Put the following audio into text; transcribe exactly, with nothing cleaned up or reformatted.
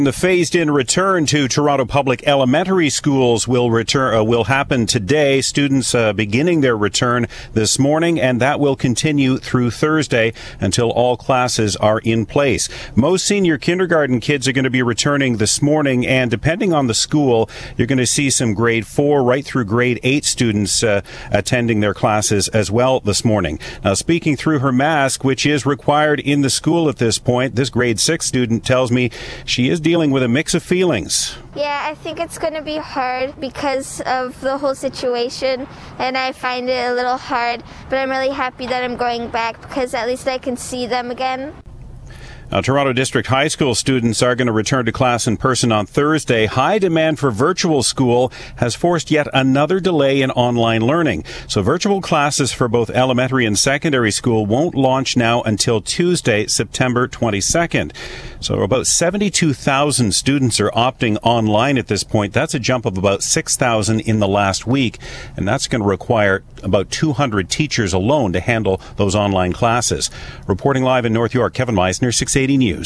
The phased-in return to Toronto Public Elementary Schools will return uh, will happen today. Students uh, beginning their return this morning, and that will continue through Thursday until all classes are in place. Most senior kindergarten kids are going to be returning this morning, and depending on the school, you're going to see some grade four right through grade eight students uh, attending their classes as well this morning. Now, speaking through her mask, which is required in the school at this point, this grade six student tells me she is dealing with a mix of feelings. Yeah, I think it's going to be hard because of the whole situation, and I find it a little hard, but I'm really happy that I'm going back because at least I can see them again. Now, Toronto District High School students are going to return to class in person on Thursday. High demand for virtual school has forced yet another delay in online learning. So virtual classes for both elementary and secondary school won't launch now until Tuesday, September twenty-second. So about seventy-two thousand students are opting online at this point. That's a jump of about six thousand in the last week, and that's going to require about two hundred teachers alone to handle those online classes. Reporting live in North York, Kevin Meisner, six eighty News.